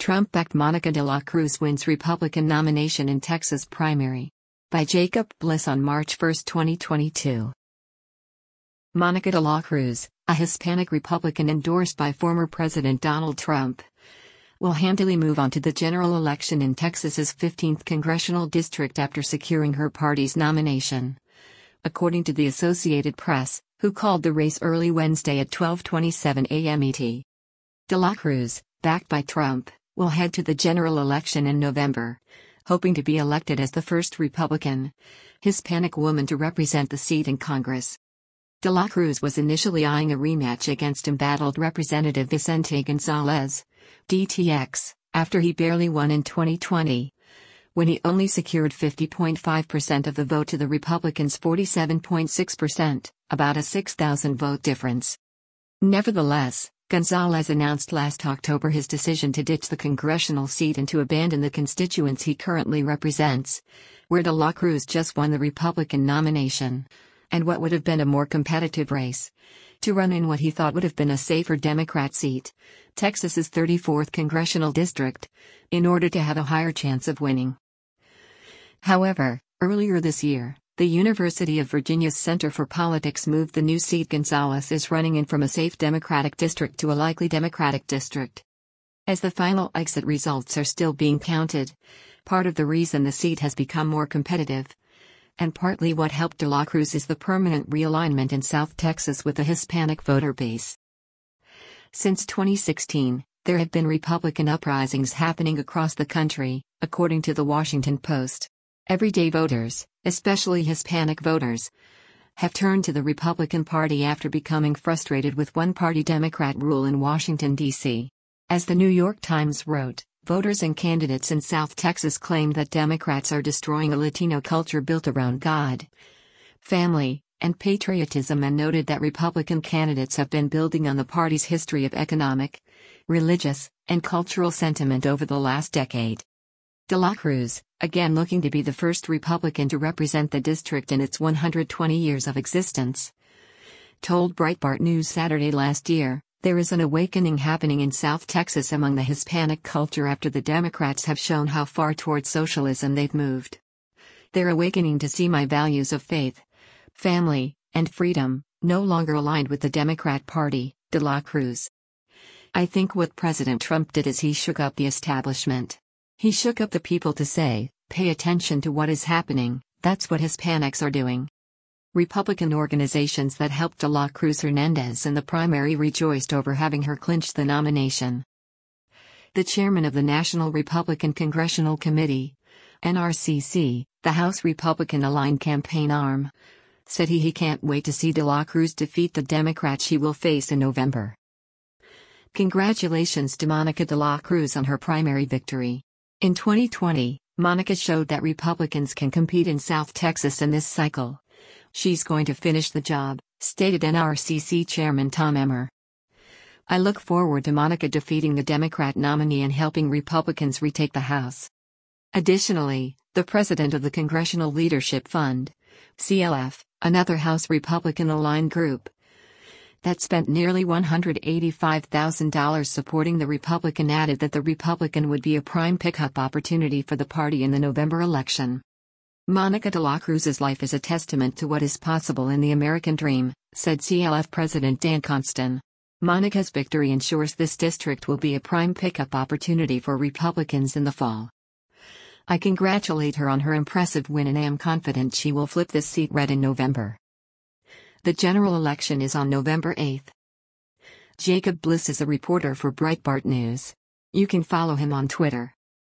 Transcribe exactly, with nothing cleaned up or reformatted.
Trump-backed Monica de la Cruz wins Republican nomination in Texas primary. By Jacob Bliss on March first, twenty twenty-two. Monica de la Cruz, a Hispanic Republican endorsed by former President Donald Trump, will handily move on to the general election in Texas's fifteenth congressional district after securing her party's nomination. According to the Associated Press, who called the race early Wednesday at twelve twenty-seven a m E T. De la Cruz, backed by Trump, will head to the general election in November, hoping to be elected as the first Republican, Hispanic woman to represent the seat in Congress. De la Cruz was initially eyeing a rematch against embattled Representative Vicente Gonzalez, D T X, after he barely won in twenty twenty, when he only secured fifty point five percent of the vote to the Republicans' forty-seven point six percent, about a six thousand vote difference. Nevertheless, Gonzalez announced last October his decision to ditch the congressional seat and to abandon the constituents he currently represents, where de la Cruz just won the Republican nomination, and what would have been a more competitive race, to run in what he thought would have been a safer Democrat seat, Texas's thirty-fourth congressional district, in order to have a higher chance of winning. However, earlier this year, the University of Virginia's Center for Politics moved the new seat Gonzalez is running in from a safe Democratic district to a likely Democratic district. As the final exit results are still being counted, part of the reason the seat has become more competitive, and partly what helped de la Cruz, is the permanent realignment in South Texas with the Hispanic voter base. Since twenty sixteen, there have been Republican uprisings happening across the country, according to the Washington Post. Everyday voters, especially Hispanic voters, have turned to the Republican Party after becoming frustrated with one-party Democrat rule in Washington, D C As the New York Times wrote, voters and candidates in South Texas claimed that Democrats are destroying a Latino culture built around God, family, and patriotism, and noted that Republican candidates have been building on the party's history of economic, religious, and cultural sentiment over the last decade. De la Cruz, again looking to be the first Republican to represent the district in its one hundred twenty years of existence, told Breitbart News Saturday last year, "There is an awakening happening in South Texas among the Hispanic culture after the Democrats have shown how far toward socialism they've moved. They're awakening to see my values of faith, family, and freedom, no longer aligned with the Democrat Party," de la Cruz. "I think what President Trump did is he shook up the establishment. He shook up the people to say, pay attention to what is happening. That's what Hispanics are doing." Republican organizations that helped de la Cruz Hernandez in the primary rejoiced over having her clinch the nomination. The chairman of the National Republican Congressional Committee, N R C C, the House Republican-aligned campaign arm, said he, he can't wait to see de la Cruz defeat the Democrat she will face in November. Congratulations to Monica de la Cruz on her primary victory. In twenty twenty, Monica showed that Republicans can compete in South Texas in this cycle. "She's going to finish the job," stated N R C C Chairman Tom Emmer. "I look forward to Monica defeating the Democrat nominee and helping Republicans retake the House." Additionally, the president of the Congressional Leadership Fund, C L F, another House Republican-aligned group, that spent nearly one hundred eighty-five thousand dollars supporting the Republican, added that the Republican would be a prime pickup opportunity for the party in the November election. "Monica de la Cruz's life is a testament to what is possible in the American dream," said C L F President Dan Constan. "Monica's victory ensures this district will be a prime pickup opportunity for Republicans in the fall. I congratulate her on her impressive win and am confident she will flip this seat red in November." The general election is on November eighth. Jacob Bliss is a reporter for Breitbart News. You can follow him on Twitter